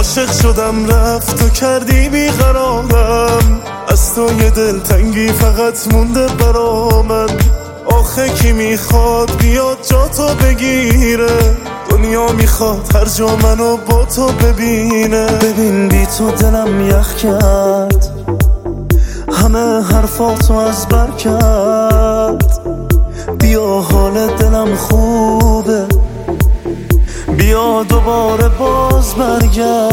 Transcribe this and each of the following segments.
عاشق شدم رفت و کردی بیقرارم، از تو یه دلتنگی فقط مونده برا من. آخه کی میخواد بیاد جا تو بگیره، دنیا میخواد هر جا منو با تو ببینه. ببین بی تو دلم یخ کرد، همه حرفاتو از بر کرد. بیا حال دلم خوبه، بیا دوباره باز برگرد.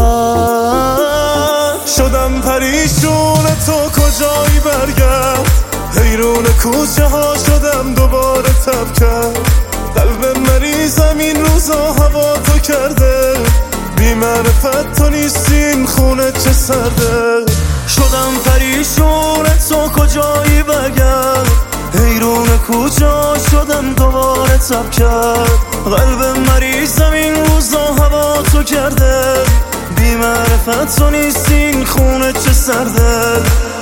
شدم پریشون تو کجایی برگرد، حیرون کوچه ها شدم دوباره تب کرد. قلب مریضم این روزا هوا تو کرده، بی معرفت تو نیستین خونه چه سرده. شدم پریشون تو کجایی برگرد، حیرون کوچه ها شدم دوباره تب کرد. قلب مریضم این روزا هوا تو کرده، بی معرفت تو نیستین خونه چه سرده.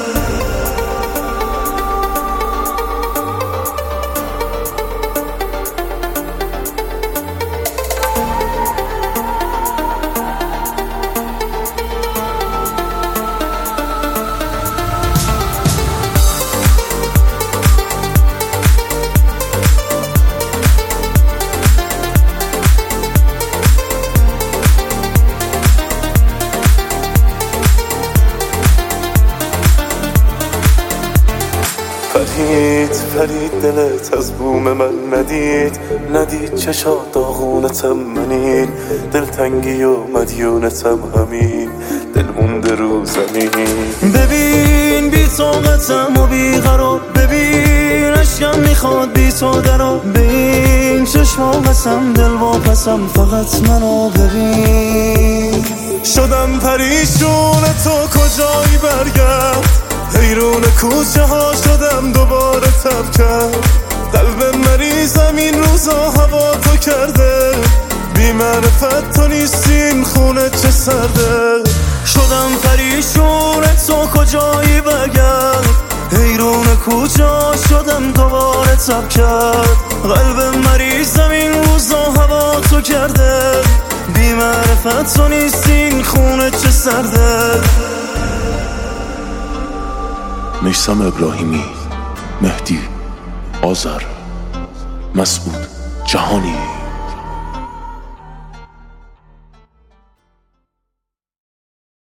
فرید دلت از بوم من ندید چشات داغونتم منین. دلتنگی و مدیونتم همین، دل مونده رو زمین. ببین بی طاقتم و بی قرار، ببین عشقم میخواد بی تو درا. ببین چشما قسم دل واپسم، فقط منو ببین. شدم پریشون تو کجایی برگرد، حیرون کوچه ها شدم دوباره تب کرد. قلب مریضم این روزا هوا تو کرده، بی معرفت تو نیستین خونه چه سرده. شدم پریشون تو کجایی برگرد، حیرون کوچه ها شدم دوباره تب کرد. قلب مریضم این روزا هوا تو کرده، بی معرفت تو نیستین خونه چه سرده. میثم ابراهیمی، مهدی آذر، مسعود جهانی.